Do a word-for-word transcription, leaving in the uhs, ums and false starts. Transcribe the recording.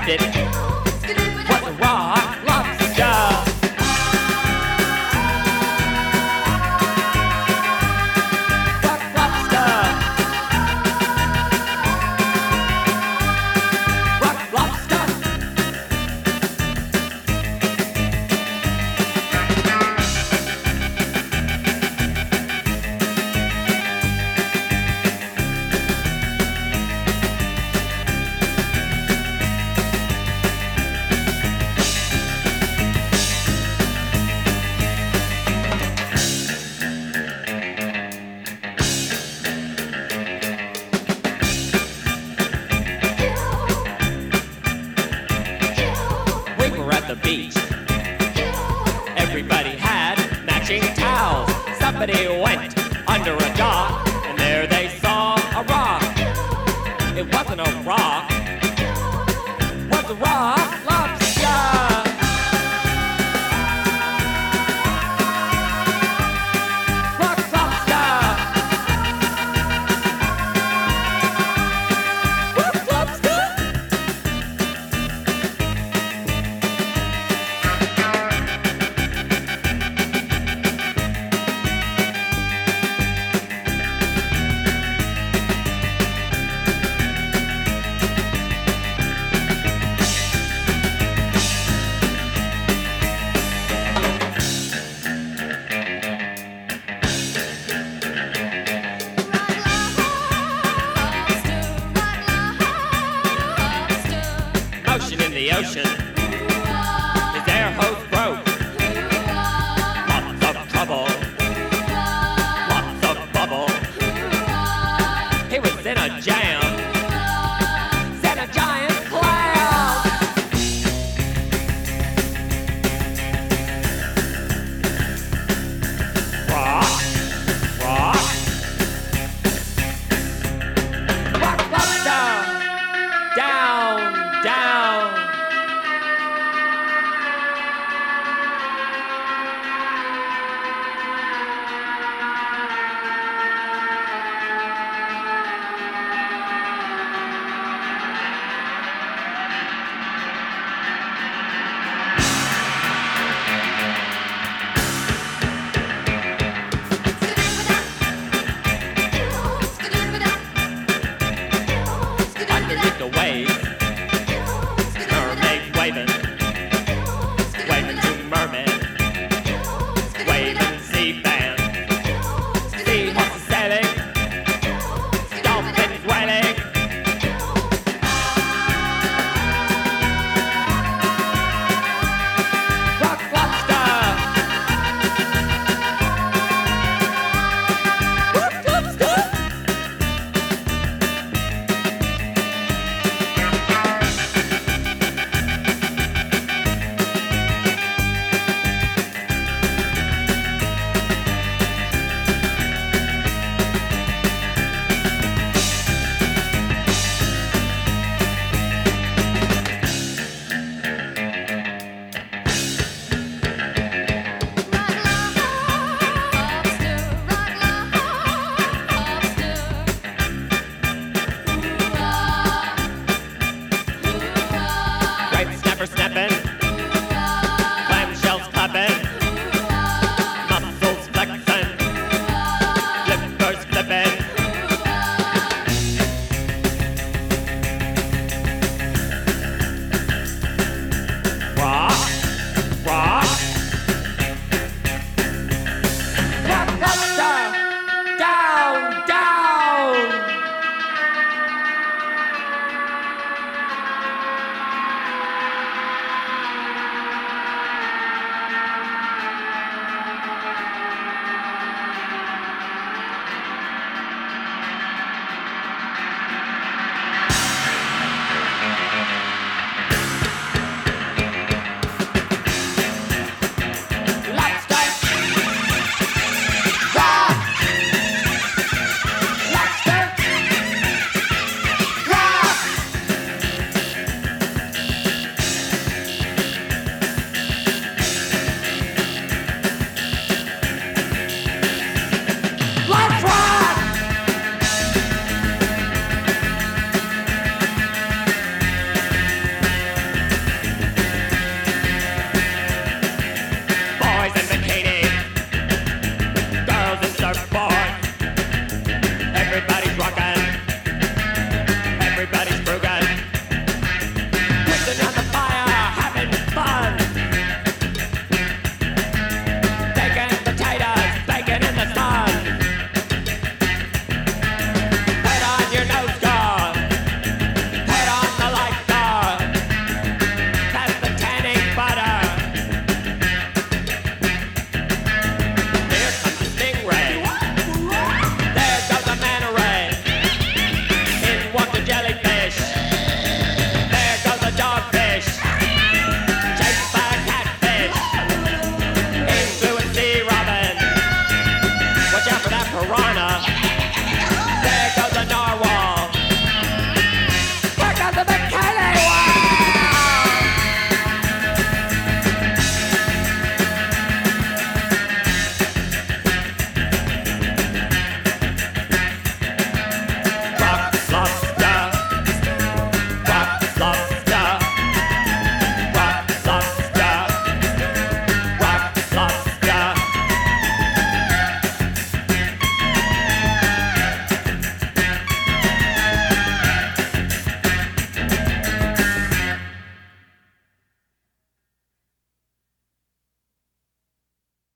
grabbed it was a rock lobster. Rock lobster. Rock lobster. We were at the beach. Everybody had matching towels. Somebody went under a dock, and there they saw a rock. It wasn't a rock, it was a rock lobster. Rock lobster. Rock lobster. Motion in the ocean. His air hose broke. Lots of trouble. Lots of bubble. He was in a jam. Set a giant clam. Rock. Rock. Rock lobster. Down. Down. Underneath the waves.